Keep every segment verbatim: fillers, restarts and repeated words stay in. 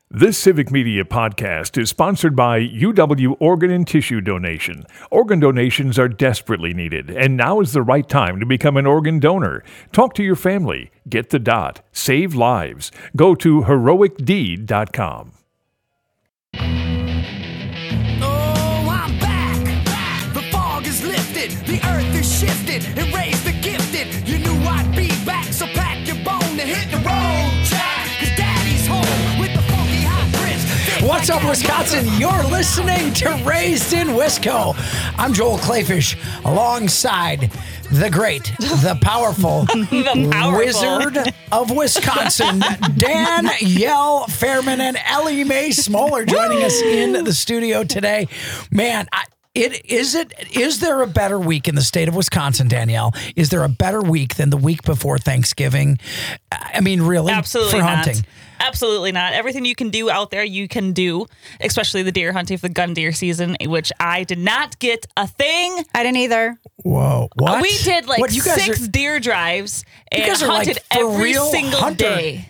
This Civic Media podcast is sponsored by U W Organ and Tissue Donation. Organ donations are desperately needed, and now is the right time to become an organ donor. Talk to your family. Get the dot. Save lives. Go to heroic deed dot com. Oh, I'm back. The fog is lifted. The earth is shifted. And raised the gifted. You knew I'd be back, so pack your bone and hit the road, Jack. Cause daddy's home with the funky hot grits. What's up, Wisconsin? You're listening to Raised in Wisco. I'm Joel Clayfish, alongside the great, the powerful, the powerful. Wizard of Wisconsin, Danielle Fairman and Ellie Mae Smoller joining us in the studio today. Man, I, it is it is there a better week in the state of Wisconsin, Danielle? Is there a better week than the week before Thanksgiving? I mean, really, Absolutely for not. hunting. Absolutely not. Everything you can do out there, you can do, especially the deer hunting for the gun deer season, which I did not get a thing. I didn't either. Whoa, what? We did like What, you guys six are- deer drives and guys are, like, hunted for every real single hunter- day.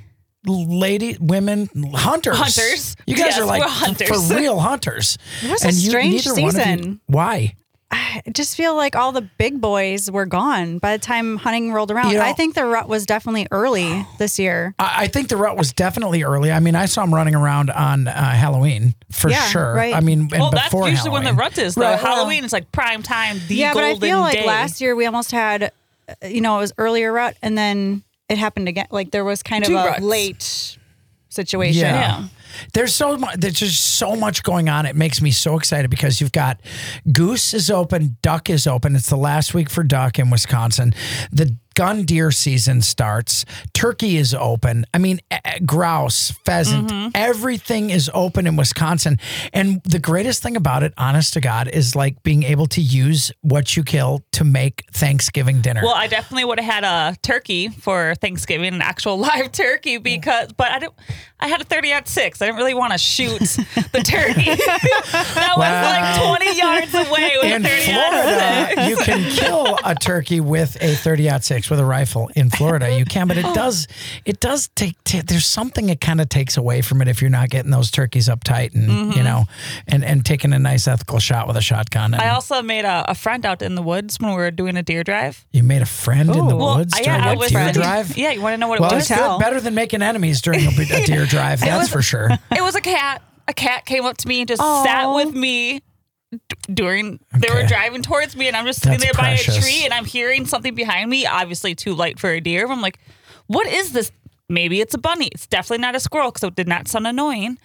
Lady, women, hunters. Hunters. You guys Yes, are like we're hunters. for real hunters. It was a and you, strange neither one of you- season. Why? I just feel like all the big boys were gone by the time hunting rolled around. You know- I think the rut was definitely early this year. I, I think the rut was definitely early. I mean, I saw them running around on uh, Halloween for Yeah, sure. right. I mean, and Well, that's before usually when the Halloween. rut is, though. Right, well, Halloween is like prime time, the yeah, but golden I feel like day. last year we almost had, uh, you know, it was earlier rut and then it happened again. Like there was kind of Two a ruts. late situation. Yeah. Yeah. There's so much. There's just so much going on. It makes me so excited because you've got goose is open, duck is open. It's the last week for duck in Wisconsin. The gun deer season starts. Turkey is open. I mean, eh, eh, grouse, pheasant, Mm-hmm. everything is open in Wisconsin. And the greatest thing about it, honest to God, is like being able to use what you kill to make Thanksgiving dinner. Well, I definitely would have had a turkey for Thanksgiving, an actual live turkey, because, but I don't. I had a thirty aught six. I didn't really want to shoot the turkey. That was Wow. like twenty yards away with in a thirty aught Florida, you can kill a turkey with a thirty aught six with a rifle. In Florida, you can, but it does, it does take. T- there's something it kind of takes away from it if you're not getting those turkeys uptight and Mm-hmm. you know, and and taking a nice ethical shot with a shotgun. And I also made a, a friend out in the woods when we were doing a deer drive. you made a friend in the Well, woods I- during yeah, I a was deer friend. drive. Yeah, you want to know what Well, it it's was? good, better than making enemies during a, a deer drive. That's was- for sure. It was a cat. A cat came up to me and just sat Aw. with me d- during they were Okay. driving towards me, and I'm just sitting That's there by precious. a tree, and I'm hearing something behind me. Obviously, too light for a deer. I'm like, "What is this? Maybe it's a bunny. It's definitely not a squirrel because it did not sound annoying."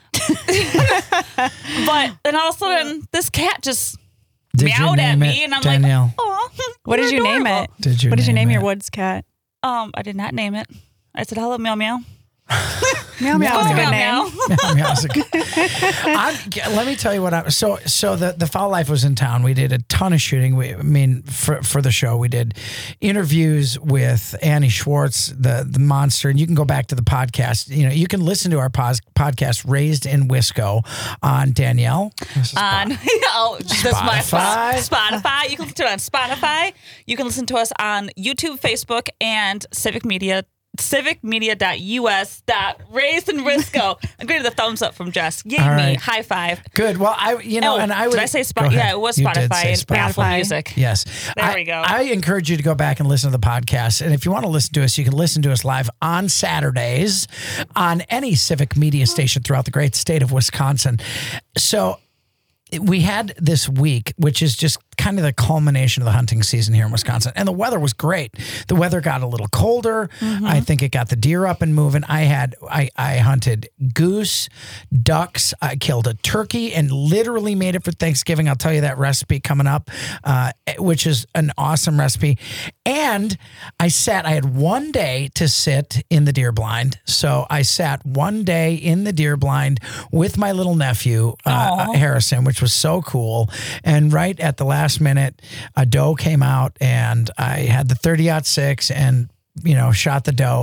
But then all of a sudden, this cat just Did you meowed at name me, it, and I'm Danielle? like, "Oh, What did you name it? Did you What did you name name your it? woods cat? Um, I did not name it. I said, "Hello, meow meow." Meow meow. is a good Meow, name. meow. Yeah, I was like- I'm, let me tell you what I so so the the Foul Life was in town. We did a ton of shooting. We, I mean, for for the show, we did interviews with Annie Schwartz, the the monster, and you can go back to the podcast. You know, you can listen to our pos, podcast Raised in Wisco on Danielle. on oh, this is my Spotify. Spotify. You can listen to it on Spotify. You can listen to us on YouTube, Facebook, and Civic Media. civicmedia.us dot raised in Wisco. I'm getting the thumbs up from Jess. Yay All me. right. High five. Good. Well, I you know, Oh, and I did would I say go Spotify? ahead. Yeah, it was You did Spotify say and Spotify. Apple Music. Yes. There I, we go. I encourage you to go back and listen to the podcast. And if you want to listen to us, you can listen to us live on Saturdays on any Civic Media station throughout the great state of Wisconsin. So we had this week, which is just kind of the culmination of the hunting season here in Wisconsin. And the weather was great. The weather got a little colder. I think it got the deer up and moving. I had, I, I hunted goose, ducks. I killed a turkey and literally made it for Thanksgiving. I'll tell you that recipe coming up, uh, which is an awesome recipe. And I sat, I had one day to sit in the deer blind. So I sat one day in the deer blind with my little nephew, uh, Harrison, which was so cool. And right at the last minute, a doe came out and I had the thirty aught six and, you know, shot the doe.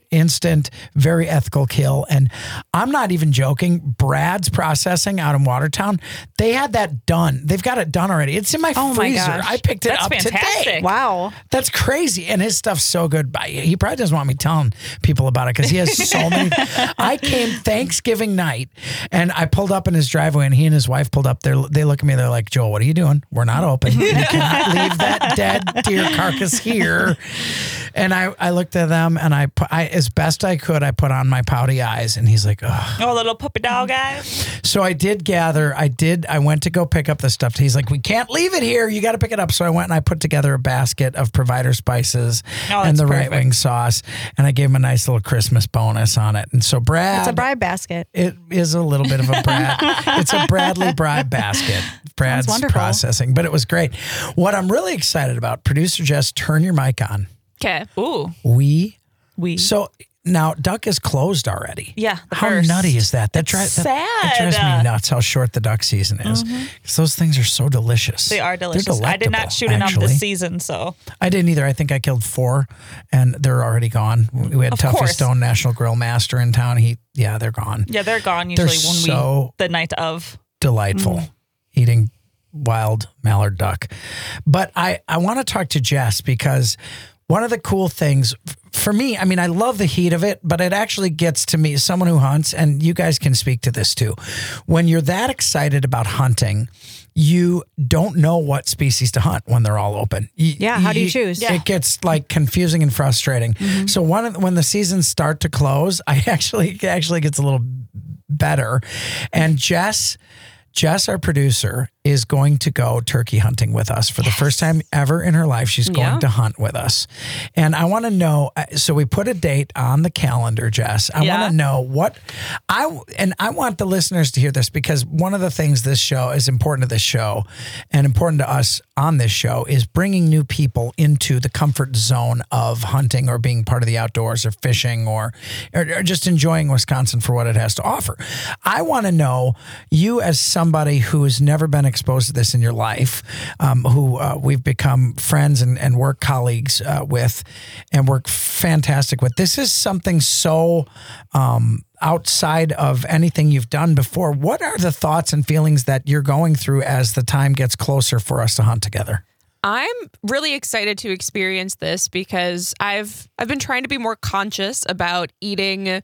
instant, very ethical kill. And I'm not even joking. Brad's Processing out in Watertown, they had that done. They've got it done already. It's in my Oh my freezer. gosh. I picked it That's up fantastic. today. Wow. That's crazy. And his stuff's so good. But he probably doesn't want me telling people about it because he has so many. I came Thanksgiving night and I pulled up in his driveway and he and his wife pulled up there. They look at me. They're like, Joel, what are you doing? We're not open. You cannot leave that dead deer carcass here. And I, I looked at them and I, put, I, as best I could, I put on my pouty eyes and he's like, oh. Oh, little puppy dog guy. So I did gather, I did, I went to go pick up the stuff. He's like, we can't leave it here. You got to pick it up. So I went and I put together a basket of Provider spices Oh, and that's the perfect. right wing sauce. And I gave him a nice little Christmas bonus on it. And so Brad. It's a bribe basket. It is a little bit of a Brad. It's a Bradley bribe basket. Brad's wonderful. Processing, but it was great. What I'm really excited about, producer Jess, turn your mic on. Okay. Ooh, We, we. so now Duck is closed already. Yeah, the How first. nutty is that? That, dri- that, sad. that drives me nuts how short the duck season is. Because those things are so delicious. They are They're delicious. I did not delectable, shoot enough actually. this season, so I didn't either. I think I killed four, and they're already gone. We had Of Tuffy course. Stone, National Grill Master in town. He, yeah, they're gone. yeah, they're gone They're usually when so we the night of. delightful Mm. eating wild mallard duck. But I, I want to talk to Jess because one of the cool things f- for me, I mean, I love the heat of it, but it actually gets to me, someone who hunts, and you guys can speak to this too. When you're that excited about hunting, you don't know what species to hunt when they're all open. Y- Yeah, how do you choose? It gets like confusing and frustrating. So one of the, when the seasons start to close, I actually it actually gets a little better. And Jess, Jess, our producer, is going to go turkey hunting with us for the first time ever in her life. She's going Yeah. to hunt with us. And I want to know, uh, so we put a date on the calendar, Jess. I Yeah. want to know what I, and I want the listeners to hear this because one of the things this show is important to this show and important to us on this show is bringing new people into the comfort zone of hunting or being part of the outdoors or fishing or, or, or just enjoying Wisconsin for what it has to offer. I want to know you as somebody who has never been exposed to this in your life, um, who uh, we've become friends and, and work colleagues uh, with and work fantastic with. This is something so um, outside of anything you've done before. What are the thoughts and feelings that you're going through as the time gets closer for us to hunt together? I'm really excited to experience this because I've I've been trying to be more conscious about eating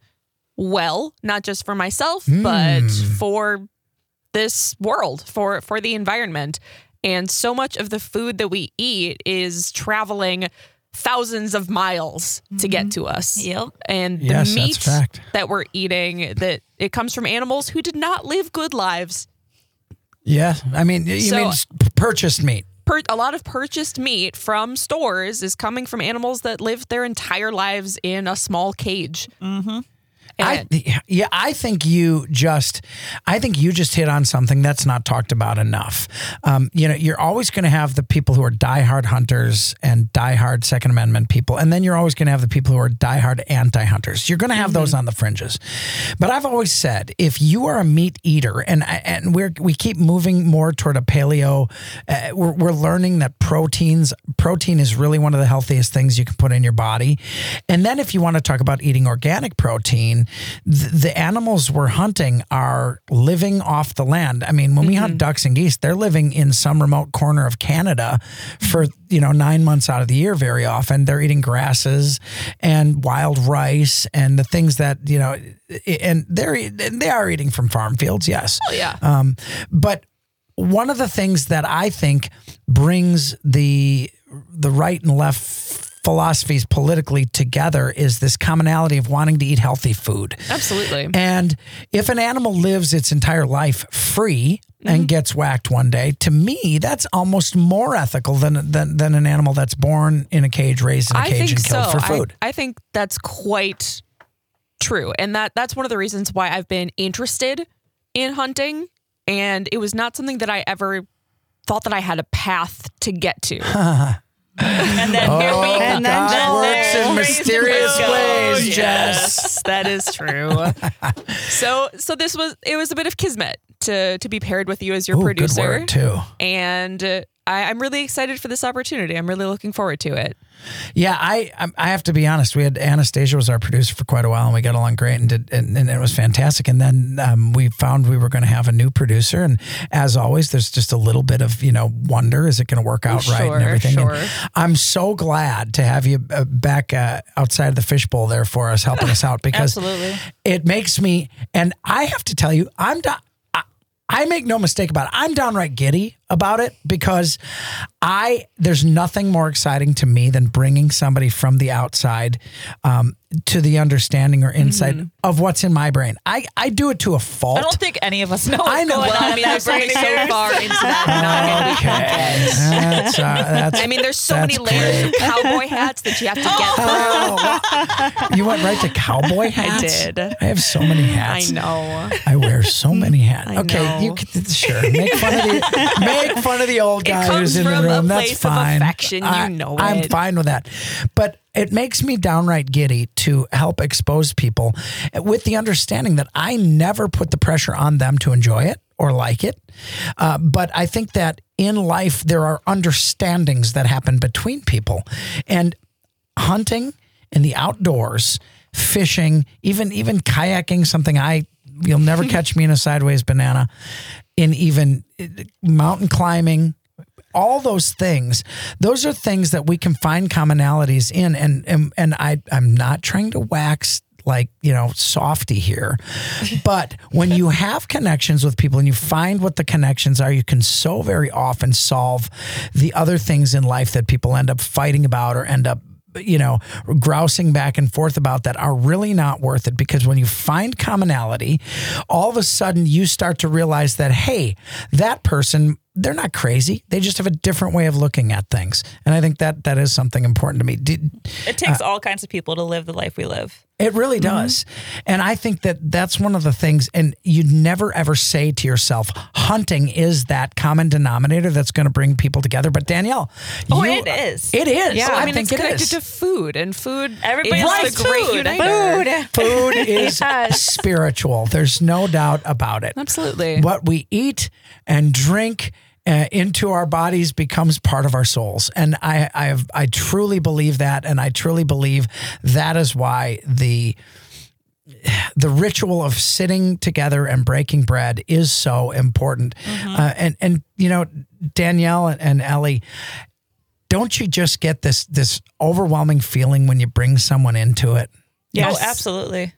well, not just for myself, but for this world, for for the environment. And so much of the food that we eat is traveling thousands of miles to get to us. Yep. And the Yes, that's meat fact. that we're eating, that it comes from animals who did not live good lives. Yeah, I mean, you So- mean s- purchased meat. Per, a lot of purchased meat from stores is coming from animals that lived their entire lives in a small cage. Mm-hmm. I, yeah, I think you just, I think you just hit on something that's not talked about enough. Um, you know, you're always going to have the people who are diehard hunters and diehard Second Amendment people, and then you're always going to have the people who are diehard anti-hunters. You're going to have Mm-hmm. those on the fringes. But I've always said, if you are a meat eater, and and we're we keep moving more toward a paleo, uh, we're we're learning that proteins, protein is really one of the healthiest things you can put in your body. And then if you want to talk about eating organic protein, the, the animals we're hunting are living off the land. I mean, when we hunt ducks and geese, they're living in some remote corner of Canada for, you know, nine months out of the year very often. They're eating grasses and wild rice and the things that, you know, and they're, they are eating from farm fields, yes. Oh, yeah. Um, but one of the things that I think brings the the right and left philosophies politically together is this commonality of wanting to eat healthy food. Absolutely. And if an animal lives its entire life free and gets whacked one day, to me, that's almost more ethical than than, than an animal that's born in a cage, raised in a I cage, think and killed so. for food. I, I think that's quite true. And that that's one of the reasons why I've been interested in hunting. And it was not something that I ever thought that I had a path to get to. And then here we Oh, And then God Joel works in raised mysterious the ways, goat. Jess. Yes, that is true. so so this was it was a bit of kismet to to be paired with you as your Ooh, producer. good word, too. And uh, I, I'm really excited for this opportunity. I'm really looking forward to it. Yeah, I I have to be honest. We had Anastasia was our producer for quite a while, and we got along great, and did, and, and it was fantastic. And then um, we found we were going to have a new producer, and as always, there's just a little bit of you know wonder: is it going to work out Sure, right and everything? sure. And I'm so glad to have you uh, back uh, outside the fishbowl there for us, helping us out because Absolutely. it makes me. And I have to tell you, I'm do- I, I make no mistake about it. I'm downright giddy about it because I there's nothing more exciting to me than bringing somebody from the outside um, to the understanding or insight Mm-hmm. of what's in my brain. I, I do it to a fault. I don't think any of us know what's I know. going Well, on I in mean, that there's only brain of so yours. far into that. Okay. That's, uh, that's, I mean, there's so that's many layers great. of cowboy hats that you have to get through. Oh, wow. You went right to cowboy hats? did. I have so many hats. I know. I wear so many hats. I okay, know. you can, sure make fun of the make fun of the old It guy comes who's in the from a room. That's place of fine. affection, you I, know I'm it. fine with that, but it makes me downright giddy to help expose people with the understanding that I never put the pressure on them to enjoy it or like it. Uh, but I think that in life there are understandings that happen between people, and hunting in the outdoors, fishing, even even kayaking, something I you'll never catch me in a sideways banana, in even mountain climbing, all those things, those are things that we can find commonalities in. And and, and I, I'm not trying to wax like, you know, softy here, but when you have connections with people and you find what the connections are, you can so very often solve the other things in life that people end up fighting about or end up you know, grousing back and forth about that are really not worth it, because when you find commonality, all of a sudden you start to realize that, hey, that person, they're not crazy. They just have a different way of looking at things. And I think that that is something important to me. Did, It takes all kinds of people to live the life we live. it really does. And I think that that's one of the things, and you'd never ever say to yourself, hunting is that common denominator that's going to bring people together. But Danielle, Oh, you- it is. It is. Yeah, I, mean, think it's it connected is. to food, and food Everybody is likes the great food. uniter. Food is Yes. spiritual. There's no doubt about it. Absolutely. What we eat and drink uh, into our bodies becomes part of our souls. And I, I, I truly believe that. And I truly believe that is why the the ritual of sitting together and breaking bread is so important. Uh, and, and, you know, Danielle and, and Ellie, don't you just get this, this overwhelming feeling when you bring someone into it? Oh, absolutely.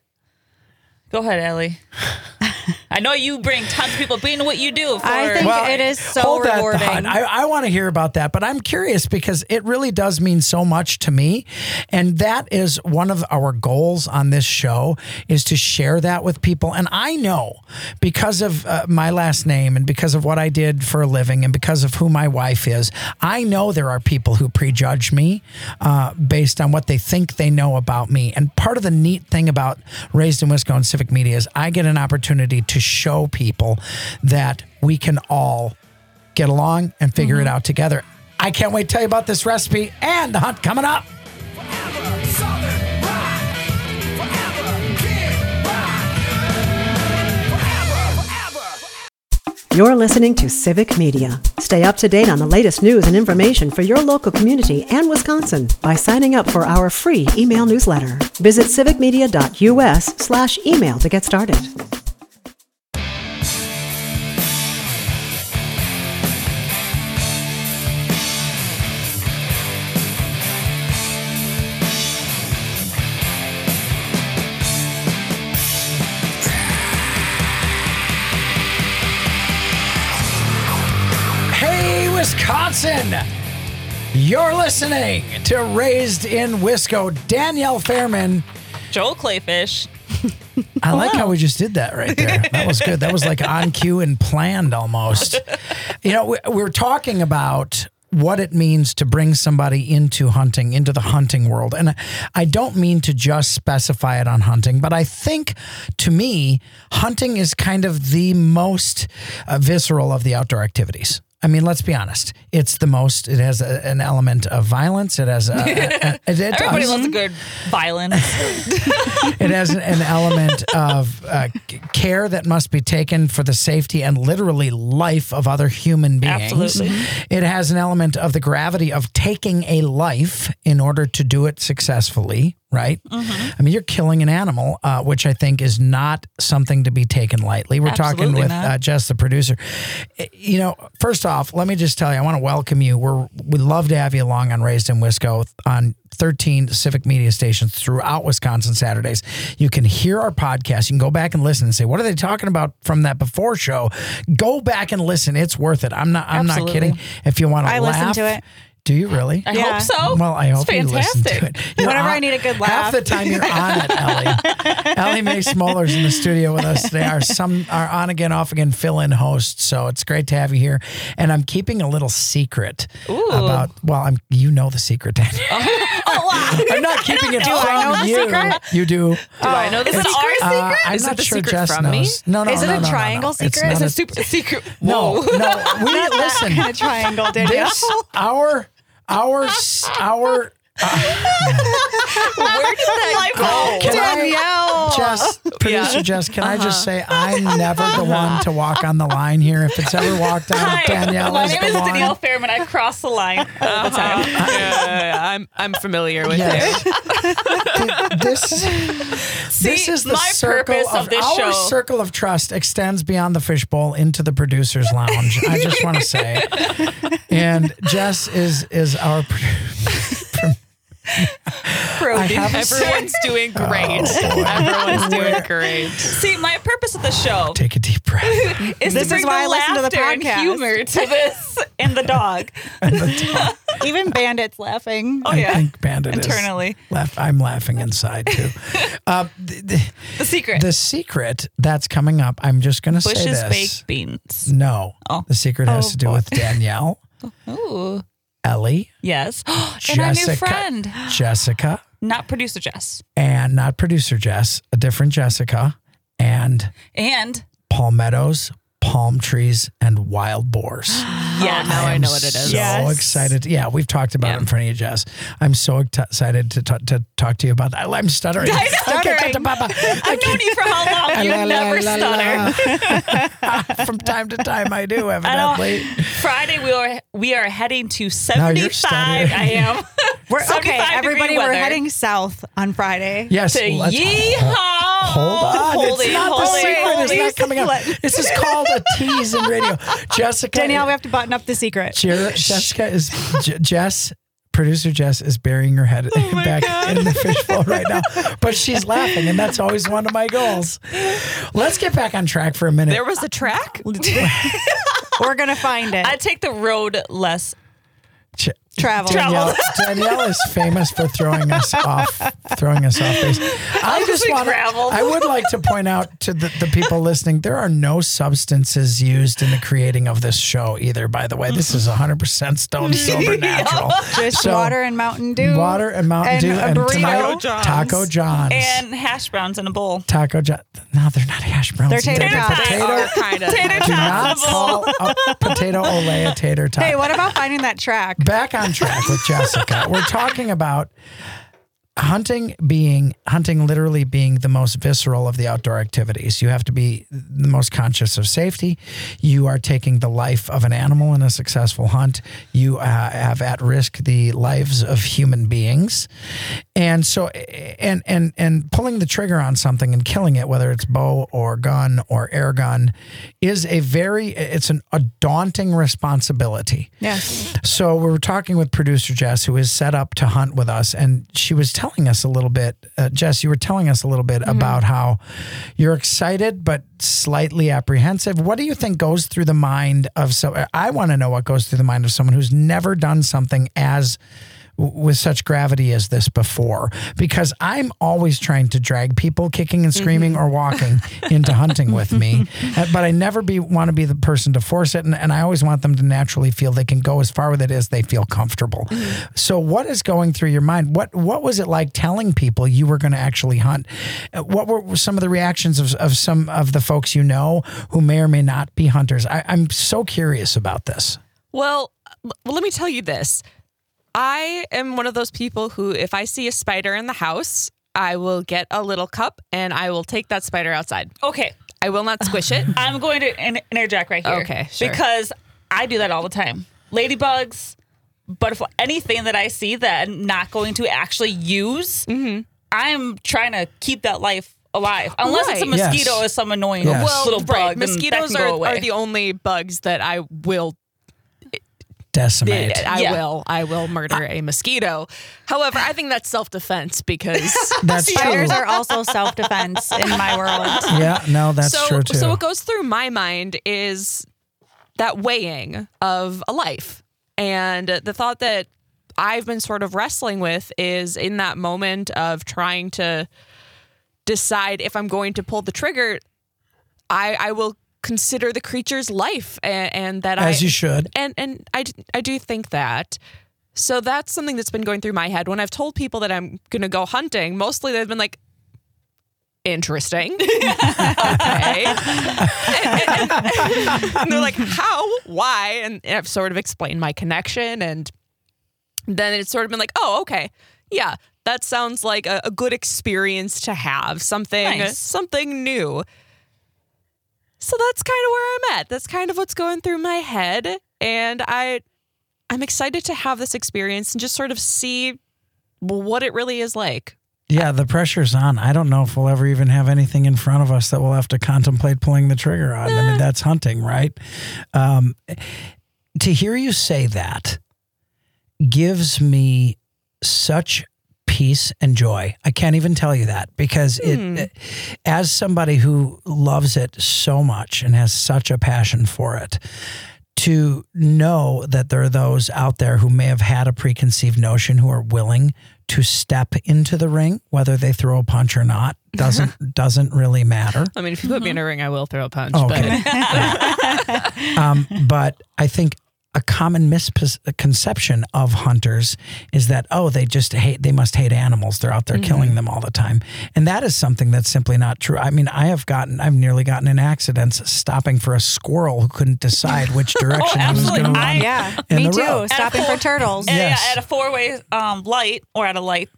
Go ahead, Ellie. I know you bring tons of people being what you do. For, I think it is so hold that rewarding. thought. I, I want to hear about that, but I'm curious because it really does mean so much to me. And that is one of our goals on this show, is to share that with people. And I know because of uh, my last name and because of what I did for a living and because of who my wife is, I know there are people who prejudge me uh, based on what they think they know about me. And part of the neat thing about Raised in Wisco and Civic Media is I get an opportunity to show people that we can all get along and figure it out together. I can't wait to tell you about this recipe and the hunt coming up. Forever Southern rock. Forever Kid Rock. Forever, forever. You're listening to Civic Media. Stay up to date on the latest news and information for your local community and Wisconsin by signing up for our free email newsletter. Visit civicmedia.us slash email to get started. Hey, Wisconsin! You're listening to Raised in Wisco. Danielle Fairman. Joel Clayfish. I like how we just did that right there. That was good. That was like on cue and planned almost. You know, we, we're talking about what it means to bring somebody into hunting, into the hunting world. And I don't mean to just specify it on hunting, but I think to me, hunting is kind of the most uh, visceral of the outdoor activities. I mean, let's be honest. It's the most. It has a, an element of violence. It has a. a, a it, it Everybody does. loves a good violence. It has an element of uh, c- care that must be taken for the safety and literally life of other human beings. Absolutely. It has an element of the gravity of taking a life in order to do it successfully, right? Mm-hmm. I mean, you're killing an animal, uh, which I think is not something to be taken lightly. We're talking Absolutely with not. uh, Jess, the producer. Eh, You know, first off, let me just tell you, I want to welcome you. We're we love to have you along on Raised in Wisco on thirteen civic media stations throughout Wisconsin Saturdays. You can hear our podcast. You can go back and listen and say, what are they talking about from that before show? Go back and listen. It's worth it. I'm not I'm Absolutely. not kidding. If you want to I laugh. listen to it. Do you really? I Yeah. hope so. Well, I It's hope you listen fantastic. to it. You're Whenever on- I need a good Half laugh. the time you're on it, Ellie. Ellie Mae Smoller's in the studio with us today. Our some are on again, off again fill-in hosts. So it's great to have you here. And I'm keeping a little secret about. Well, I'm you know the secret, Daniel. Oh, wow. I'm not keeping it Do from I know the you. secret? You do. Do I know the Is it secret? our Uh, secret? I'm Is not it the sure secret Jess from knows. me? No, no, Is it no, a no, no, triangle no. It's secret? not It's a a- super secret. No, Whoa. no. We listen. Kind of triangle, Danielle. This our our our. Where did that go? Can I- Danielle. Jess, producer Jess, can I just say I'm never the one to walk on the line here. If it's ever walked on, Hi, Danielle my is name the is one. Danielle Fairman. I cross the line all the time. Yeah, I'm I'm familiar with Yes. it. this this is the my circle purpose of, of this our show- circle of trust extends beyond the fishbowl into the producer's lounge. I just want to say, and Jess is is our. produ- I have a Everyone's doing great. Oh, boy. Everyone's doing great. See, my purpose of the show Take a deep breath. is This to bring is why I the listen to the laughter and podcast. humor to this and the dog. Even Bandit's laughing. Oh I yeah, think Bandit is internally. Laugh, I'm laughing inside too. uh, the, the, The secret. the secret that's coming up. I'm just going to say Bush's this. baked beans. No, Oh. the secret has Oh, to do boy. with Danielle, Ooh, Ellie, yes. And our new Jessica, friend, Jessica, not producer Jess, and not producer Jess, a different Jessica, and and palmettos, palm trees, and wild boars. yes, now I am know what it is. So Yes. excited. Yeah, we've talked about Yeah. it in front of you, Jess. I'm so ex- excited to, ta- to talk to you about that. I'm stuttering. I know. Stuttering. I've known you for how long? You La, la, never la, la. stutter. From time to time, I do, I know. evidently. Friday we are we are heading to you're seventy-five. stuttering. I am. We're, okay, seventy-five everybody, degree we're weather. heading south on Friday. Yes. to let's- yeehaw. Hold on. Holding, it's not the holding, secret. holding. It's not coming up. This is called a tease in radio. Jessica. Danielle, we have to button up the secret. Jer- Jessica is J- Jess. Producer Jess is burying her head back in the fishbowl right now, but she's laughing, and that's always one of my goals. Let's get back on track for a minute. There was a track. We're going to find it. I take the road less. J- Travel. Danielle, Danielle is famous for throwing us off, throwing us off base. I just we want. traveled. I would like to point out to the, the people listening, there are no substances used in the creating of this show either. By the way, this is one hundred percent stone sober natural. Just So, water and Mountain Dew. Water and Mountain and Dew, a and burrito. tonight John's. Taco John's And hash browns in a bowl. Taco John. No, they're not hash browns. They're tater tots. potato. Oh, kind of. Tater Do not tots in a bowl. call a potato ole a tater tot. Hey, what about finding that track? Back on track with Jessica. We're talking about hunting being hunting literally being the most visceral of the outdoor activities. You have to be the most conscious of safety. You are taking the life of an animal in a successful hunt. You uh, have at risk the lives of human beings. And so and and and pulling the trigger on something and killing it, whether it's bow or gun or air gun, is a very it's an a daunting responsibility. Yes. So we were talking with producer Jess, who is set up to hunt with us, and she was telling us a little bit. Uh, Jess, you were telling us a little bit about how you're excited but slightly apprehensive. What do you think goes through the mind of so? I want to know what goes through the mind of someone who's never done something as with such gravity as this before, because I'm always trying to drag people kicking and screaming Mm-hmm. or walking into hunting with me, Uh, but I never be want to be the person to force it, and, and I always want them to naturally feel they can go as far with it as they feel comfortable. Mm-hmm. So what is going through your mind? What what was it like telling people you were going to actually hunt? Uh, What were some of the reactions of, of some of the folks you know who may or may not be hunters? I, I'm so curious about this. Well, l- let me tell you this. I am one of those people who, if I see a spider in the house, I will get a little cup and I will take that spider outside. Okay. I will not squish it. I'm going to in- interject right here. Okay, sure. Because I do that all the time. Ladybugs, butterfly, anything that I see that I'm not going to actually use, Mm-hmm. I'm trying to keep that life alive. Unless it's a Right. mosquito Yes. or some annoying Yes. Well, little bug. right. then Mosquitoes that can go are, away. are the only bugs that I will Decimate. I Yeah. will I will murder a mosquito. However, I think that's self-defense because That's true. Spiders are also self-defense in my world. Yeah, no, that's so, true too. So what goes through my mind is that weighing of a life. And the thought that I've been sort of wrestling with is in that moment of trying to decide if I'm going to pull the trigger, I, I will consider the creature's life and, and that I As you should. and and I, I do think that. So that's something that's been going through my head. When I've told people that I'm going to go hunting, mostly they've been like, interesting. Okay. and, and- and they're like, how? Why? And I've sort of explained my connection. And then it's sort of been like, oh, okay. Yeah, that sounds like a, a good experience to have. Something, Nice. something new. So that's kind of where I'm at. That's kind of what's going through my head. And I, I'm excited to have this experience and just sort of see what it really is like. Yeah, the pressure's on. I don't know if we'll ever even have anything in front of us that we'll have to contemplate pulling the trigger on. I mean, that's hunting, right? Um, to hear you say that gives me such peace and joy. I can't even tell you that because it, as somebody who loves it so much and has such a passion for it, to know that there are those out there who may have had a preconceived notion who are willing to step into the ring, whether they throw a punch or not, doesn't doesn't really matter. I mean, if you put me in a ring, I will throw a punch. Okay. um, but I think a common misconception of hunters is that, oh, they just hate, they must hate animals. They're out there killing them all the time. And that is something that's simply not true. I mean, I have gotten, I've nearly gotten in accidents stopping for a squirrel who couldn't decide which direction he was absolutely. going to run. I- Yeah, In me the too. road. Stopping At a for turtles. And Yes. yeah, at a four-way um, light or at a light,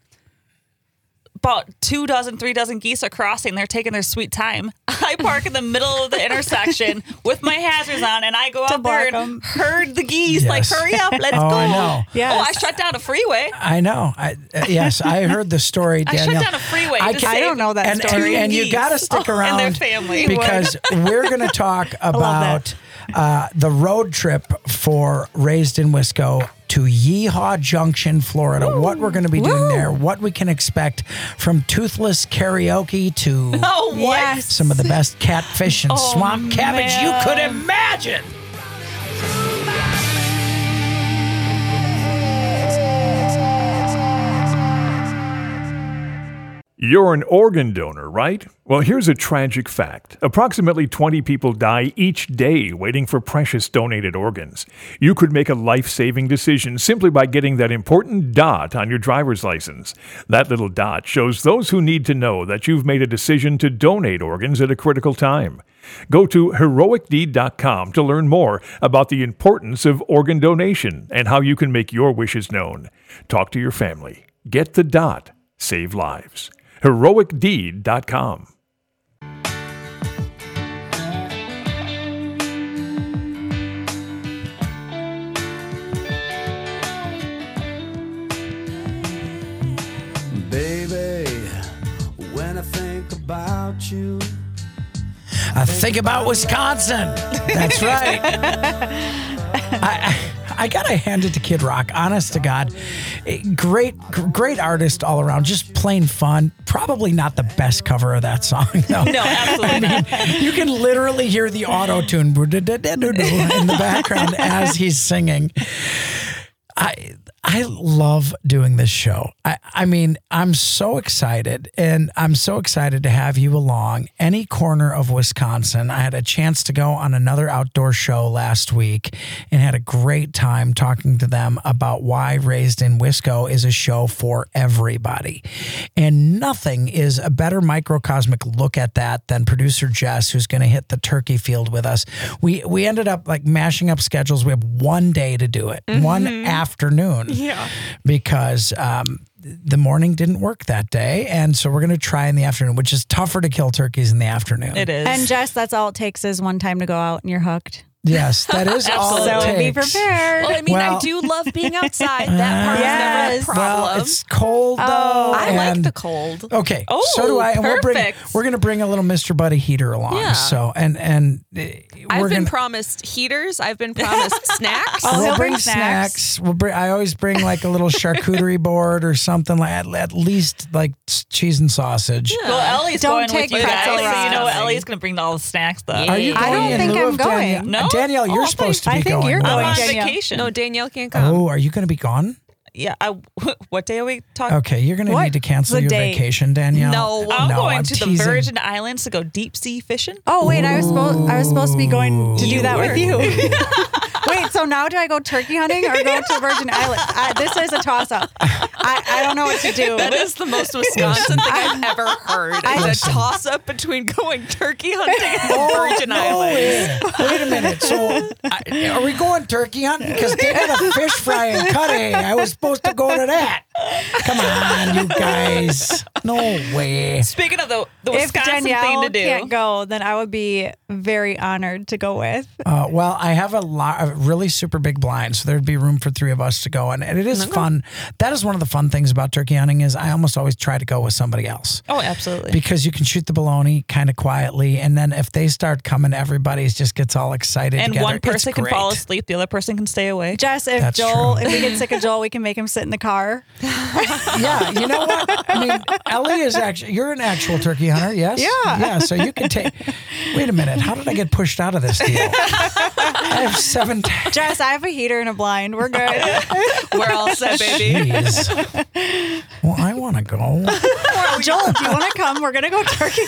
about two dozen, three dozen geese are crossing. They're taking their sweet time. I park in the middle of the intersection with my hazards on, and I go To out there block 'em. and herd the geese. Yes. Like, hurry up, let's Oh, go. I know. Yes. Oh, I shut down a freeway. I know. I, uh, yes, I heard the story, I Danielle. shut down a freeway. I to can- I save don't know that and, and, story. and you geese. got to stick Oh, around and their family. because we're going to talk about uh, the road trip for Raised in Wisco to Yeehaw Junction, Florida. What we're going to be doing there, what we can expect from toothless karaoke to Oh, what? Yes. some of the best catfish and Oh, swamp cabbage man. you could imagine. You're an organ donor, right? Well, here's a tragic fact. Approximately twenty people die each day waiting for precious donated organs. You could make a life-saving decision simply by getting that important dot on your driver's license. That little dot shows those who need to know that you've made a decision to donate organs at a critical time. Go to heroic deed dot com to learn more about the importance of organ donation and how you can make your wishes known. Talk to your family. Get the dot. Save lives. heroic deed dot com. Baby, when I think about you, I think about Wisconsin. That's right. I, I gotta hand it to Kid Rock. Honest to God, Eh, great, great artist all around. Just plain fun. Probably not the best cover of that song though. No, absolutely not. You can literally hear the auto tune in the background as he's singing. I I love doing this show. I, I mean, I'm so excited, and I'm so excited to have you along. Any corner of Wisconsin. I had a chance to go on another outdoor show last week and had a great time talking to them about why Raised in Wisco is a show for everybody. And nothing is a better microcosmic look at that than producer Jess, who's going to hit the turkey field with us. We we ended up like mashing up schedules. We have one day to do it, mm-hmm. one afternoon. Yeah. Because um, the morning didn't work that day. And so we're going to try in the afternoon, which is tougher to kill turkeys in the afternoon. It is. And Jess, that's all it takes is one time to go out and you're hooked. Yes, that is all it So takes. be prepared. Well, I mean, Well- I do love being outside. That part Yes. is never a problem. Well, it's cold though. I like and- the cold. Okay, Oh, so do I. And we'll bring, perfect. we're going to bring a little Mister Buddy heater along. Yeah. So and and uh, I've we're been gonna promised heaters. I've been promised snacks. Oh, we'll he'll bring bring snacks. snacks. We'll bring. I always bring like a little charcuterie board or something like at, at least like s- cheese and sausage. Well, Ellie's Don't going take with you guys. pretzel So you know rods. Ellie's going to bring all the snacks, though. Yeah. Are you I going don't in think lieu I'm of going. Danielle? No? Danielle, you're Oh, supposed to I be think going. you're with I'm going, on us. Danielle. vacation. No, Danielle can't come. Oh, are you going to be gone? Yeah. I, what day are we talking? Okay, you're going to What? need to cancel The your date? vacation, Danielle. No. I'm no, going I'm to the teasing. Virgin Islands to go deep sea fishing. Oh wait, I was supposed I was supposed to be going to do You that were. with you. Wait, so now do I go turkey hunting or go to Virgin Islands? I, this is a toss up. I, I don't know what to do. That is the most Wisconsin thing I've ever heard. I- It's a toss up between going turkey hunting and the Virgin No, Islands. wait, wait a minute. So, I, are we going turkey hunting? Because they had a fish fry in Cudahy. I was supposed to go to that. Come on, you guys. No way. Speaking of the, the If Wisconsin thing Danielle to do. can't go, then I would be very honored to go with. Uh, well, I have a, lot, a really super big blind, so there'd be room for three of us to go, and, and it is fun. That is one of the fun things about turkey hunting is I almost always try to go with somebody else. Oh, absolutely. Because you can shoot the baloney kind of quietly, and then if they start coming, everybody just gets all excited and together. one person It's can fall great. asleep, the other person can stay awake. Jess, if That's Joel, true. if we get sick of Joel, we can make him sit in the car. Yeah, you know what? I mean, Ellie is actually, you're an actual turkey hunter, yes? Yeah. Yeah, so you can take, wait a minute, how did I get pushed out of this deal? I have seven, t- Jess, I have a heater and a blind. We're good. We're all set, baby. jeez. Well, I want to go. Joel, do you want to come? We're gonna go turkey.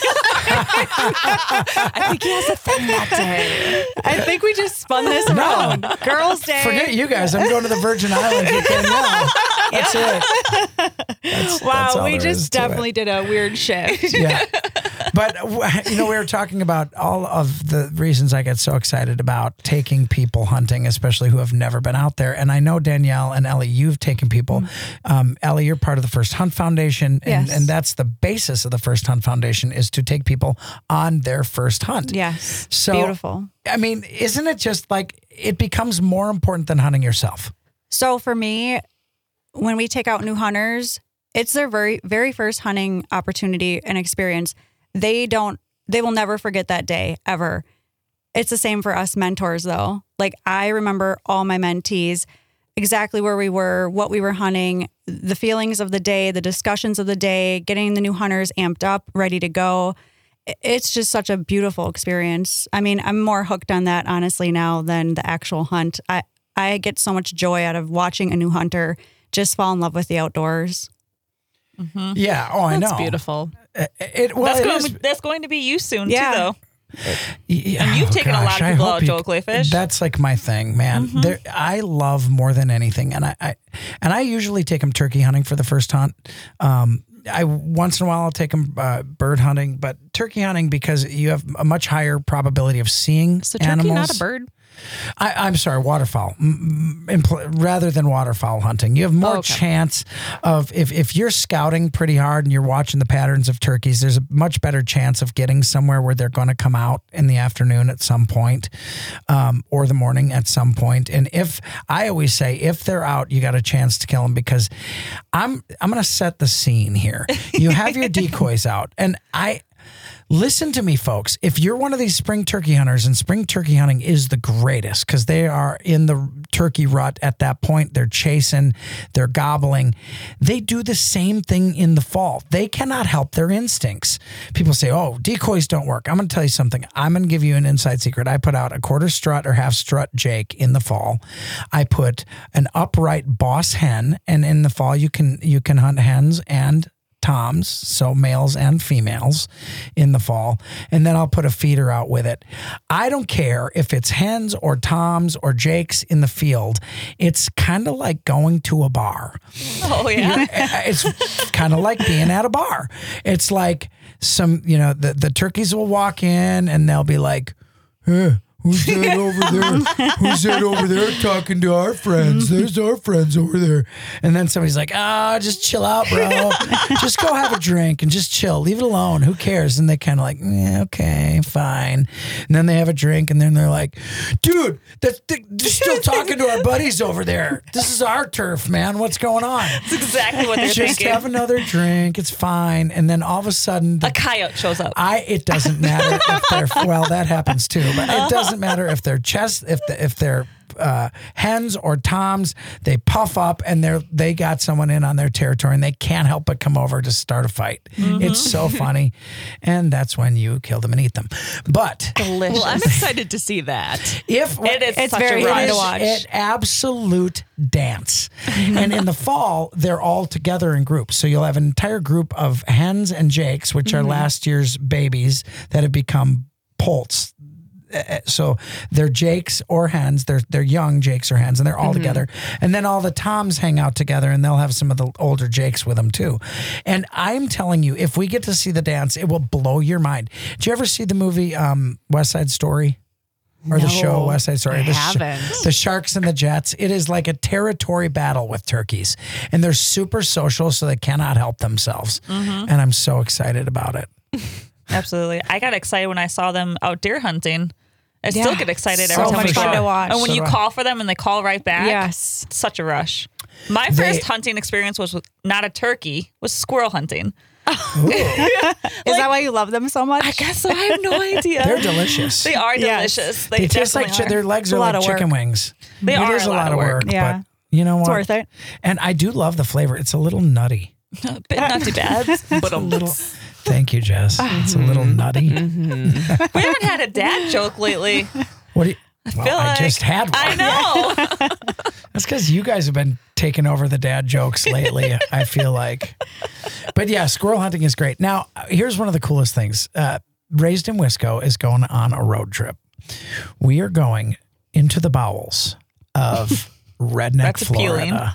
I think he has a thing that day. I think we just spun this around. Girls' Day. Forget you guys, I'm going to the Virgin Islands with Danielle. That's it. That's, Wow, that's all we there is just to it. definitely did a weird shift. Yeah. But, w- you know, we were talking about all of the reasons I get so excited about taking people hunting, especially who have never been out there. And I know Danielle and Ellie, you've taken people. Um, Ellie, you're part of the First Hunt Foundation. And, Yes. and that's the basis of the First Hunt Foundation is to take people on their first hunt. Yes. So, Beautiful. I mean, isn't it just like it becomes more important than hunting yourself? So for me, when we take out new hunters, it's their very, very first hunting opportunity and experience. They don't, they will never forget that day ever. It's the same for us mentors though. Like I remember all my mentees, exactly where we were, what we were hunting, the feelings of the day, the discussions of the day, getting the new hunters amped up, ready to go. It's just such a beautiful experience. I mean, I'm more hooked on that honestly now than the actual hunt. I, I get so much joy out of watching a new hunter just fall in love with the outdoors. Yeah. Oh, I know. That's beautiful. It, it- well, that's, it going is- to, that's going to be you soon, Yeah. too, though. Yeah, And you've oh taken a lot of gosh, I people hope out, you- Joel Clayfish. That's like my thing, man. There, I love more than anything, and I, I and I usually take them turkey hunting for the first hunt. Um, I once in a while I'll take them uh, bird hunting, but turkey hunting because you have a much higher probability of seeing So turkey, animals. not a bird. I, I'm sorry, waterfowl. M- m- impl- rather than waterfowl hunting, you have more Oh, okay. chance of if if you're scouting pretty hard and you're watching the patterns of turkeys. There's a much better chance of getting somewhere where they're going to come out in the afternoon at some point, um, or the morning at some point. And if I always say if they're out, you got a chance to kill them because I'm I'm going to set the scene here. You have your decoys out, and I. Listen to me, folks. If you're one of these spring turkey hunters, and spring turkey hunting is the greatest because they are in the turkey rut at that point. They're chasing, they're gobbling. They do the same thing in the fall. They cannot help their instincts. People say, oh, decoys don't work. I'm going to tell you something. I'm going to give you an inside secret. I put out a quarter strut or half strut Jake in the fall. I put an upright boss hen, and in the fall you can you can hunt hens and toms, so males and females in the fall, and then I'll put a feeder out with it. I don't care if it's hens or toms or jakes in the field. It's kind of like going to a bar. Oh, yeah. It's kind of like being at a bar. It's like some, you know, the, the turkeys will walk in and they'll be like, hey, who's that over there? Who's that over there talking to our friends? There's our friends over there. And then somebody's like, ah, oh, just chill out, bro. Just go have a drink and just chill. Leave it alone. Who cares? And they kind of like, yeah, okay, fine. And then they have a drink and then they're like, dude, that's, they're still talking to our buddies over there. This is our turf, man. What's going on? That's exactly what they're Just thinking. have another drink. It's fine. And then all of a sudden, the, A coyote shows up. I it doesn't matter if they're well, that happens too, but it doesn't matter if they're chest if the, if they're uh, hens or toms. They puff up and they're they got someone in on their territory and they can't help but come over to start a fight. Mm-hmm. It's so funny, and that's when you kill them and eat them. But Delicious. Well, I'm excited to see that. if It is It's such very a fun rush. to is watch. an absolute dance. And in the fall, they're all together in groups. So you'll have an entire group of hens and jakes, which are last year's babies that have become poults. Uh, So they're jakes or hens. They're they're young jakes or hens, and they're all together. And then all the toms hang out together, and they'll have some of the older jakes with them too. And I'm telling you, if we get to see the dance, it will blow your mind. Did you ever see the movie um, West Side Story? Or the show West Side Story? I the sh- haven't. the Sharks and the Jets. It is like a territory battle with turkeys, and they're super social, so they cannot help themselves. And I'm so excited about it. Absolutely. I got excited when I saw them out deer hunting. I still Yeah. get excited So every time much we fun go. to watch. And when So you do I. call for them and they call right back, Yes. it's such a rush. My They- first hunting experience was with not a turkey, was squirrel hunting. Is that why you love them so much? I guess so. I have no idea. They're delicious. They are Yes. delicious. They taste like definitely chi- their are. legs a are lot like of work. chicken wings. They It are is a lot of work, Yeah. but you know what? It's worth it. And I do love the flavor. It's a little nutty. a bit not too bad. But A little. Thank you, Jess. It's a little nutty. we haven't had a dad joke lately. What do you? Well, feel I like- just had one. I know. That's because you guys have been taking over the dad jokes lately, I feel like. But yeah, squirrel hunting is great. Now, here's one of the coolest things. Uh, Raised in Wisco is going on a road trip. We are going into the bowels of Redneck, That's appealing. Florida.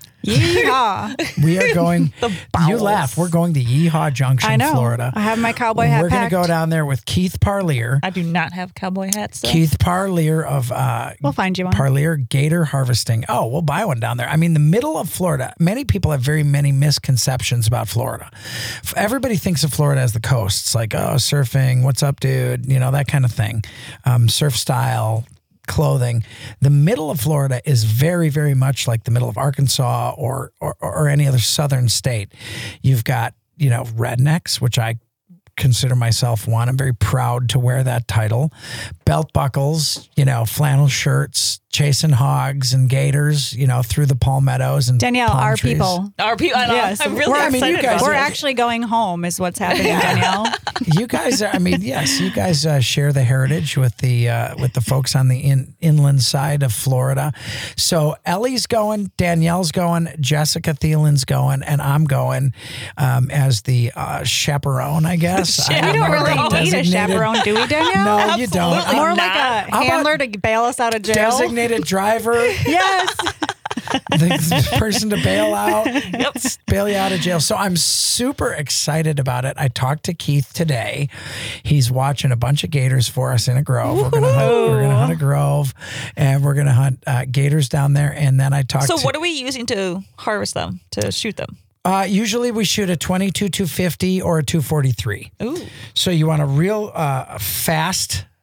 Yeehaw. We are going, you bowels. laugh, we're going to Yeehaw Junction, I know. Florida. I have my cowboy hat We're going to packed. go down there with Keith Parlier. I do not have cowboy hats. Still. Keith Parlier of uh, We'll find you one. Parlier Gator Harvesting. Oh, we'll buy one down there. I mean, the middle of Florida. Many people have very many misconceptions about Florida. F- Everybody thinks of Florida as the coast. It's like, oh, surfing, what's up, dude? You know, that kind of thing. Um, surf style clothing. The middle of Florida is very, very much like the middle of Arkansas or or, or any other southern state. You've got, you know, rednecks, which I consider myself one. I'm very proud to wear that title. Belt buckles, you know, flannel shirts, chasing hogs and gators, you know, through the palmettos and Danielle, palm our trees. people. Our people, I know, Yes. I'm really Well, I mean, excited you guys about We're are- it. actually going home is what's happening, Danielle. You guys are, I mean, yes, you guys uh, share the heritage with the uh, with the folks on the in, inland side of Florida. So Ellie's going, Danielle's going, Jessica Thielen's going, and I'm going um, as the uh, chaperone, I guess. I We don't don't know, really need a designated- chaperone, do we, Danielle? No, you don't. Absolutely More I'm like not. a How about handler to bail us out of jail. designated driver, Yes. the person to bail out, bail you out of jail. So I'm super excited about it. I talked to Keith today. He's watching a bunch of gators for us in a grove. We're gonna hunt, we're gonna hunt a grove, and we're gonna hunt uh, gators down there. And then I talked. So to, what are we using to harvest them, to shoot them? Uh, usually we shoot a twenty-two two fifty or a two forty-three. Ooh. So you want a real uh, fast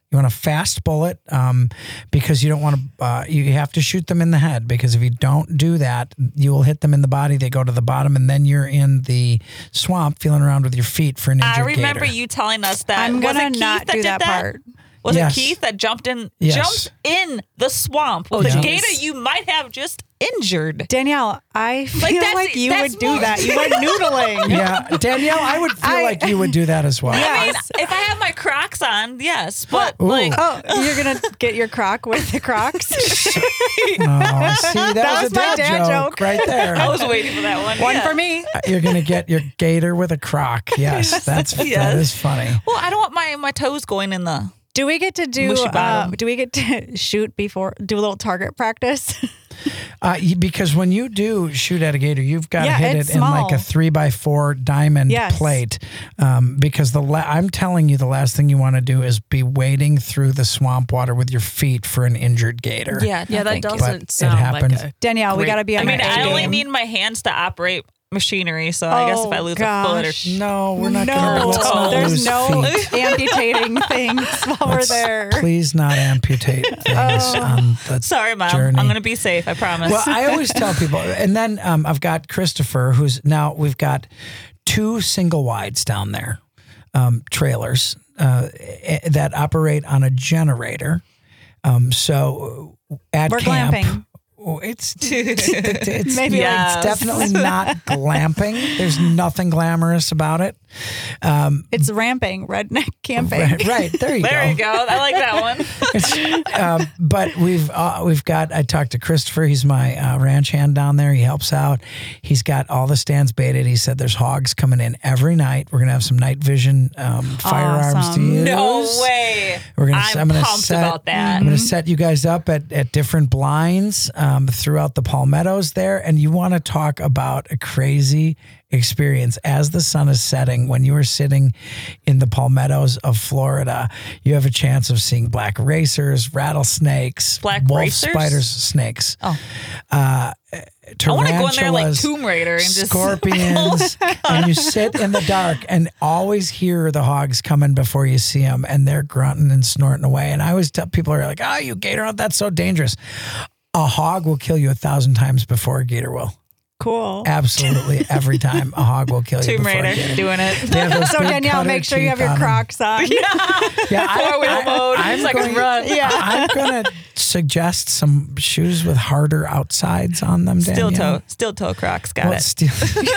You want a fast bullet um, because you don't want to, uh, you have to shoot them in the head, because if you don't do that, you will hit them in the body. They go to the bottom, and then you're in the swamp feeling around with your feet for an injured I remember gator. you telling us that. I'm Was gonna it Keith not that do did that part. Was Yes. it Keith that jumped in Yes. jumped in the swamp with Yeah. a gator you might have just injured? Danielle, I feel like, that's- you that's would do more- that. You went noodling. Yeah, Danielle, I would feel I- like you would do that as well. I mean, Yes. if I have my Crocs on, yes, but Ooh. like Oh, you're gonna get your croc with the Crocs? Oh, see, that, was, was a my dad, dad joke, joke. right there. I was waiting for that one. One yeah. for me. You're gonna get your gator with a croc. Yes, that's that Yes. is funny. Well, I don't want my my toes going in the. Do we get to do? Mushy Uh, bottom. do we get to shoot before? Do a little target practice? Uh, y- because when you do shoot at a gator, you've got to Yeah, hit it's it in like a small. three by four diamond Yes. plate. Um, because the la- I'm telling you, the last thing you want to do is be wading through the swamp water with your feet for an injured gator. Yeah, Yeah, that thank you. But doesn't it sound like happens. a Danielle, we Great. got to be I on mean, our I A only game. need my hands to operate machinery, so I guess if I Oh, lose a foot or gosh. No, we're not no, going to. Let's not there's lose no feet. amputating things while we're there. Please not amputate things on the Sorry, Mom. journey. I'm going to be safe. I promise. Well, I always tell people, and then um, I've got Christopher, who's now we've got two single wides down there, um, trailers uh, eh, that operate on a generator. Um, so at We're camp, glamping. oh, it's it's, Maybe Yes. it's definitely not glamping. There's nothing glamorous about it. Um, It's ramping, redneck camping. right, right, there you there go. you go. I like that one. It's, um, but we've uh, we've got. I talked to Christopher. He's my uh, ranch hand down there. He helps out. He's got all the stands baited. He said there's hogs coming in every night. We're gonna have some night vision um, firearms to Awesome. use. No way. We're gonna. I'm, I'm gonna pumped set, about that. I'm gonna set you guys up at, at different blinds um, throughout the palmettos there, and you want to talk about a crazy experience as the sun is setting. When you are sitting in the palmettos of Florida, you have a chance of seeing black racers, rattlesnakes, Black wolf racers? spiders, snakes. Oh. Uh, I want to go in there like tarantulas, Tomb Raider and just scorpions, and you sit in the dark and always hear the hogs coming before you see them, and they're grunting and snorting away. And I always tell people are like, "Oh, you gator hunt? That's so dangerous." A hog will kill you a thousand times before a gator will. Cool. Absolutely, every time a hog will kill you. Tomb before a Raider gator. doing it. They have those So big Danielle, cutter make sure you have teeth your on 'em. Crocs on. Yeah, Four wheel mode. I'm so I can going- run. Yeah. I'm going to suggest some shoes with harder outsides on them. Steel Danielle. toe. Steel toe Crocs. Got Well, it. steel.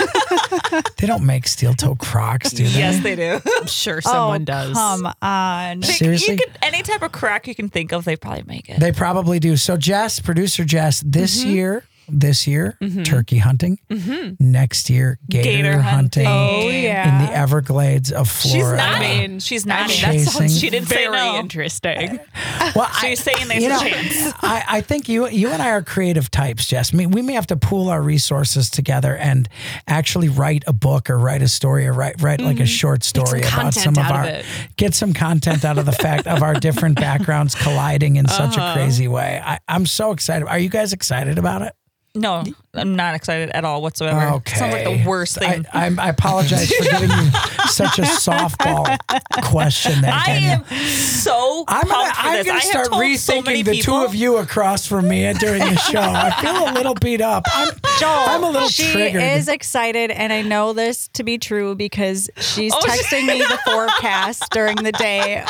They don't make steel toe Crocs, do they? Yes, they do. I'm sure someone oh, does. Come on. They- Seriously? You could, any type of Croc you can think of, they probably make it. They probably do. So Jess, producer Jess, this year, this year, turkey hunting. Next year, gator, Gator hunting. hunting. Oh, yeah. In the Everglades of She's Florida. nodding. I mean, She's I nodding. mean, that That's sounds she didn't say Very no. interesting. Well, She's saying there's you a know, chance. I, I think you you and I are creative types, Jess. I mean, we may have to pool our resources together and actually write a book or write a story or write write like a short story some about some content of out our of it. get some content out of the fact of our different backgrounds colliding in such a crazy way. I, I'm so excited. Are you guys excited about it? No, I'm not excited at all whatsoever. Okay. Sounds like the worst thing. I, I'm, I apologize for giving you such a softball question there, I Danielle. am so I'm gonna, pumped for I'm this. gonna I have start told rethinking so many the people. two of you across from me during the show. I feel a little beat up. I'm, Joel, I'm a little she triggered. is excited, and I know this to be true because she's Oh, she- texting me the forecast during the day.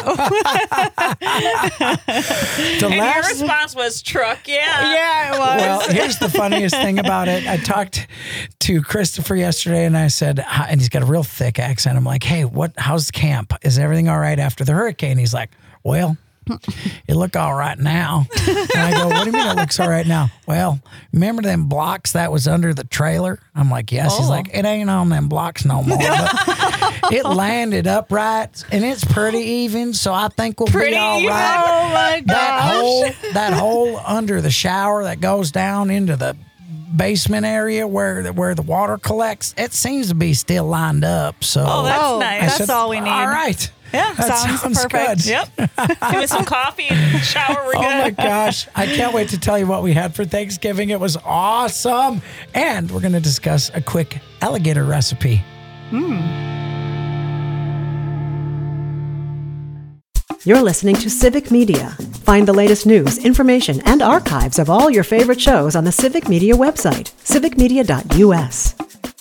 the And your last, response was truck, yeah. Yeah, it was. well, here's the funniest thing about it. I talked to Christopher yesterday, and I said, "Hi," and he's got a real thick accent. I'm like, "Hey, what? How's camp? Is everything all right after the hurricane?" He's like, "Well, it look all right now." And I go, "What do you mean it looks all right now?" "Well, remember them blocks that was under the trailer?" I'm like, "Yes." He's Oh. like, "It ain't on them blocks no more." But it landed upright, and it's pretty even, so I think we'll Pretty be all even? right. Oh my That gosh. hole, that hole under the shower that goes down into the basement area where the, where the water collects, it seems to be still lined up. So Oh, that's Oh, nice. I that's said, all we need. All right. Yeah, That sounds sounds perfect. good. Yep. Give me some coffee and shower. We're Oh good. my gosh. I can't wait to tell you what we had for Thanksgiving. It was awesome. And we're going to discuss a quick alligator recipe. You're listening to Civic Media. Find the latest news, information, and archives of all your favorite shows on the Civic Media website, civic media dot u s.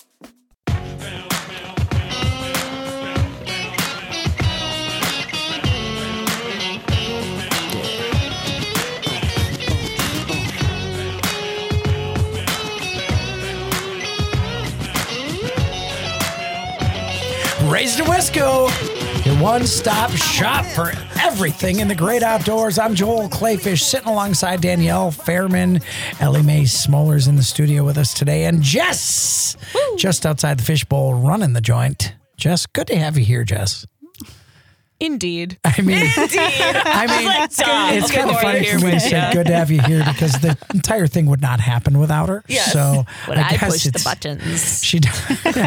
Raised in Wisco, your one-stop shop for everything in the great outdoors. I'm Joel Clayfish, sitting alongside Danielle Fairman. Ellie Mae Smoller's in the studio with us today, and Jess, Woo. just outside the fishbowl, running the joint. Jess, good to have you here, Jess. Indeed. I mean, Indeed. I mean, Like, it's, duh. it's Okay, kind of we're funny here for me to with say ya. good to have you here because the entire thing would not happen without her. Yes. So When I, guess push the it's- buttons. She does.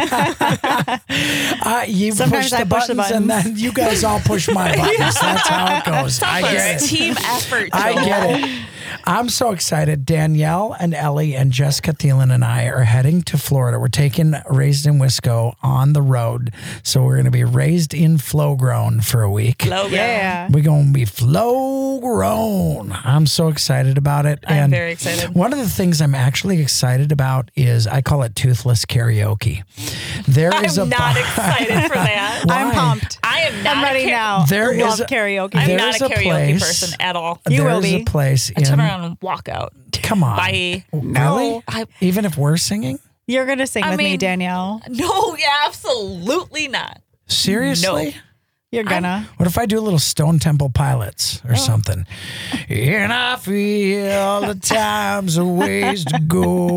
uh, you Sometimes push I the push the buttons, and buttons. then you guys all push my buttons. That's how it goes. I get it. Team effort. I Joel. get it. I'm so excited. Danielle and Ellie and Jessica Thielen and I are heading to Florida. We're taking Raised in Wisco on the road. So we're going to be raised in flow grown for a week. Logan. Yeah. We're going to be flow grown. I'm so excited about it. I'm and very excited. One of the things I'm actually excited about is I call it toothless karaoke. There is I'm a not bar- excited for that. Why? I'm pumped. I am not I'm ready a kar- now. There I love is a- karaoke. I'm There not is a a karaoke place- person at all. You will There's be. a place I turn in. around and walk out. Come on. Bye. Really? I, Even if we're singing? You're going to sing I with me, mean- Danielle. no, yeah, absolutely not. Seriously? No. You're going to. What if I do a little Stone Temple Pilots Oh. or something? And I feel the time's a ways to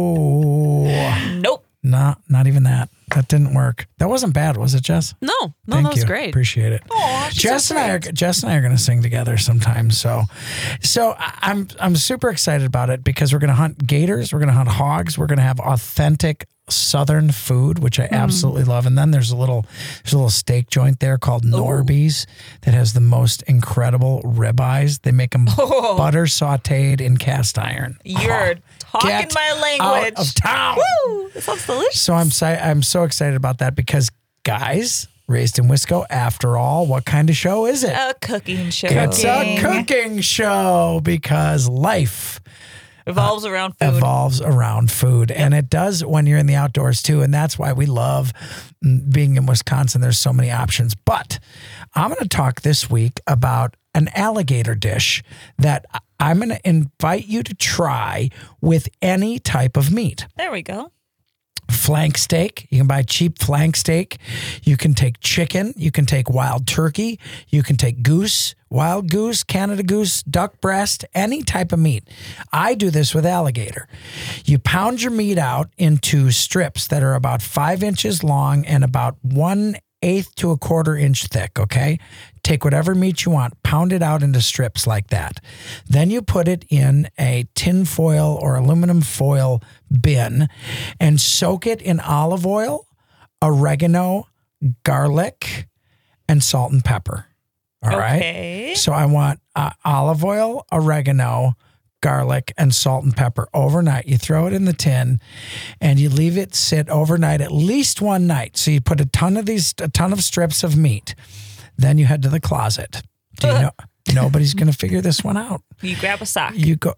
go. Nope. No, not even that. That didn't work. That wasn't bad, was it, Jess? No, no, Thank that was you. great. Appreciate it. Aw, she's Jess so and I are great. Jess and I are going to sing together sometime. So, so I- I'm I'm super excited about it because we're going to hunt gators, we're going to hunt hogs, we're going to have authentic Southern food, which I absolutely love. And then there's a little there's a little steak joint there called Norby's that has the most incredible ribeyes. They make them butter sautéed in cast iron. You're talking Get my out language. of town. Woo! That sounds delicious. So I'm si- I'm so excited about that because guys, Raised in Wisco, after all, what kind of show is it? A cooking show. It's a Cooking. cooking show because life Revolves around food. evolves around food. And it does when you're in the outdoors too. And that's why we love mm, being in Wisconsin. There's so many options. But I'm going to talk this week about an alligator dish that I- I'm going to invite you to try with any type of meat. There we go. Flank steak. You can buy cheap flank steak. You can take chicken. You can take wild turkey. You can take goose, wild goose, Canada goose, duck breast, any type of meat. I do this with alligator. You pound your meat out into strips that are about five inches long and about one eighth to a quarter inch thick, okay? Take whatever meat you want, pound it out into strips like that. Then you put it in a tin foil or aluminum foil bin and soak it in olive oil, oregano, garlic, and salt and pepper. All right. Okay. So I want uh, olive oil, oregano, garlic, and salt and pepper overnight. You throw it in the tin and you leave it sit overnight, at least one night. So you put a ton of these, a ton of strips of meat. Then you head to the closet. Do you know? Nobody's going to figure this one out. You grab a sock. You go.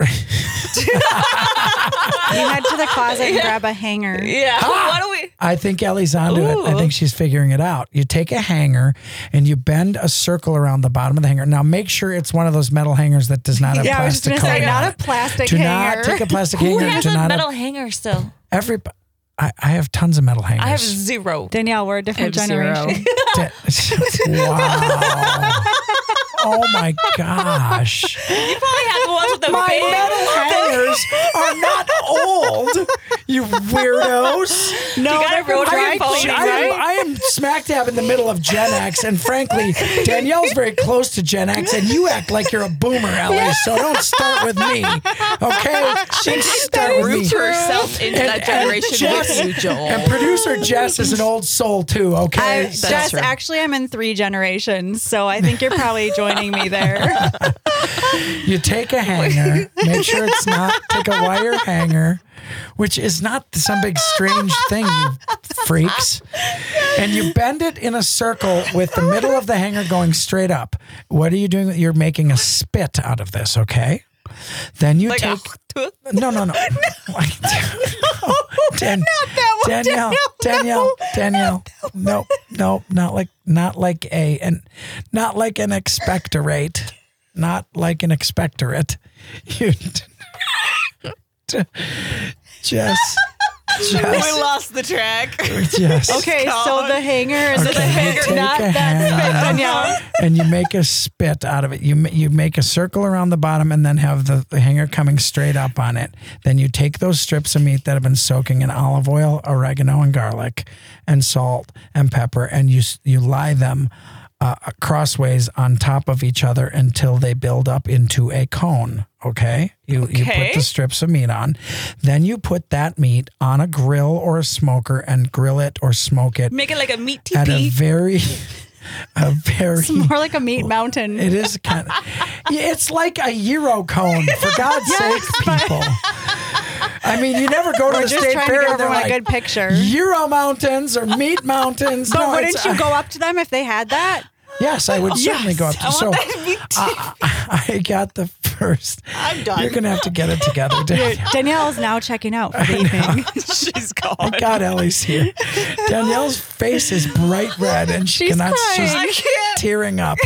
You head to the closet and grab a hanger. Yeah. Why do we? I think Ellie's onto it. I Ooh. think she's figuring it out. You take a hanger and you bend a circle around the bottom of the hanger. Now make sure it's one of those metal hangers that does not have Yeah, I was just plastic going to say, coating on not a it. plastic Do hanger. not take a plastic Who hanger. has Do a not metal hanger still? every. I, I have tons of metal hangers. I have zero. Danielle, we're a I different have zero. generation. Wow. Oh my gosh. You probably have the ones with the My big. metal hangers are not old, you weirdos. No, You gotta they're from roll dry your phone, cleaning, I am, right? I am smack dab in the middle of Gen X, and frankly, Danielle's very close to Gen X, and you act like you're a boomer, Ellie, so don't start with me, okay? She start with me. Root herself into And- that and generation Jess- with you, Joel. And producer Jess is an old soul, too, okay? I, That's Jess, true. actually, I'm in three generations, so I think you're probably joining me there. You take a hanger, make sure it's not, take a wire hanger, which is not some big strange thing, you freaks. and you bend it in a circle with the middle of the hanger going straight up. What are you doing? You're making a spit out of this, okay? Then you Like take... a No, no, no. Like, no. Dan- that one, Danielle, Danielle, Danielle. No, no, not like, not like a, and not like an expectorate, not like an expectorate. You just, We just, lost the track. just. Okay, so the hanger is Okay, the you hanger, take not a that hanger. spit, Danielle. And you make a spit out of it. You ma- you make a circle around the bottom and then have the, the hanger coming straight up on it. Then you take those strips of meat that have been soaking in olive oil, oregano, and garlic, and salt and pepper, and you s- you lie them uh, crossways on top of each other until they build up into a cone. Okay, you you put Okay. the strips of meat on, then you put that meat on a grill or a smoker and grill it or smoke it Make it like a meat at a teepee. very, a very. It's more like a meat mountain. It is kind of. It's like a Euro cone, for God's sake, people. I mean, you never go to We're the just state trying to fair give and they're everyone like, a good picture. Euro mountains or meat mountains. But No, wouldn't it's- you go up to them if they had that? Yes, I would certainly go up to. I want So that meat I, I got the first. I'm done. You're gonna have to get it together, Danielle. Danielle is now checking out for the evening. She's gone. Thank God Ellie's here. Danielle's face is bright red and she She's cannot. crying. I She's can't. tearing up.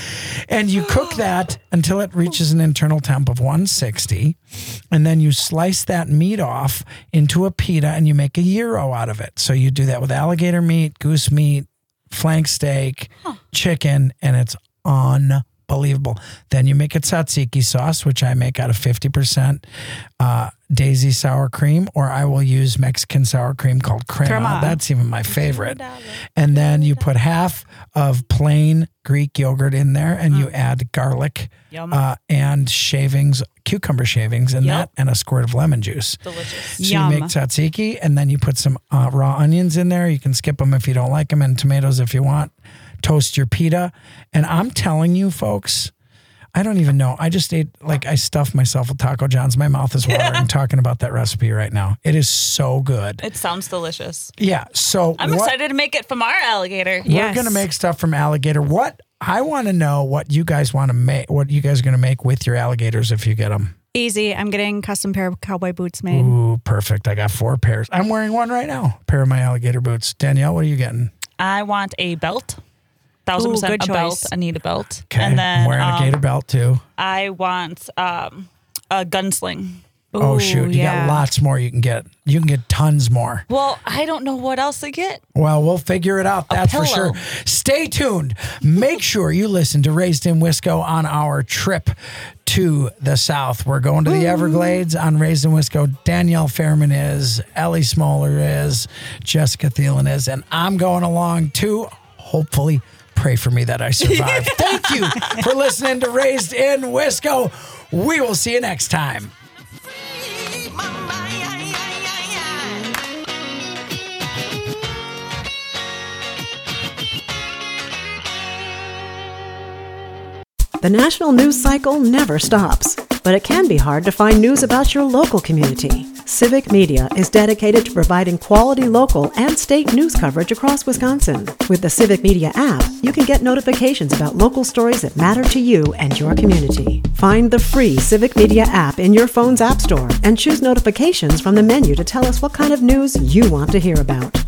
And you cook that until it reaches an internal temp of one sixty. And then you slice that meat off into a pita and you make a gyro out of it. So you do that with alligator meat, goose meat, flank steak, chicken, and it's unbelievable. Then you make a tzatziki sauce, which I make out of fifty percent uh, Daisy sour cream, or I will use Mexican sour cream called crema. Crema. That's even my favorite. And then you put half of plain Greek yogurt in there, and you add garlic Yum. uh, and shavings, cucumber shavings, and Yep. that, and a squirt of lemon juice. Delicious. So Yum. you make tzatziki, and then you put some uh, raw onions in there. You can skip them if you don't like them, and tomatoes if you want. Toast your pita. And I'm telling you, folks, I don't even know. I just ate, like, I stuffed myself with Taco John's. My mouth is watering talking about that recipe right now. It is so good. It sounds delicious. Yeah. So I'm what, excited to make it from our alligator. we're Yes. going to make stuff from alligator. What I want to know what you guys want to make, what you guys are going to make with your alligators if you get them. Easy. I'm getting custom pair of cowboy boots made. Ooh, perfect. I got four pairs. I'm wearing one right now. A pair of my alligator boots. Danielle, what are you getting? I want a belt. Thousand Ooh, percent good a belt. choice. I need a belt. Okay. And then I'm wearing um, a gator belt too. I want um, a gunsling. Oh Ooh, shoot, you yeah. got lots more you can get. You can get tons more. Well, I don't know what else to get. Well, we'll figure it out. That's for pillow. sure. Stay tuned. Make sure you listen to Raised in Wisco on our trip to the South. We're going to the Everglades on Raised in Wisco. Danielle Fairman is, Ellie Smoller is, Jessica Thielen is, and I'm going along too. Hopefully, pray for me that I survive. Thank you for listening to Raised in Wisco. We will see you next time. The national news cycle never stops, but it can be hard to find news about your local community. Civic Media is dedicated to providing quality local and state news coverage across Wisconsin. With the Civic Media app, you can get notifications about local stories that matter to you and your community. Find the free Civic Media app in your phone's app store and choose notifications from the menu to tell us what kind of news you want to hear about.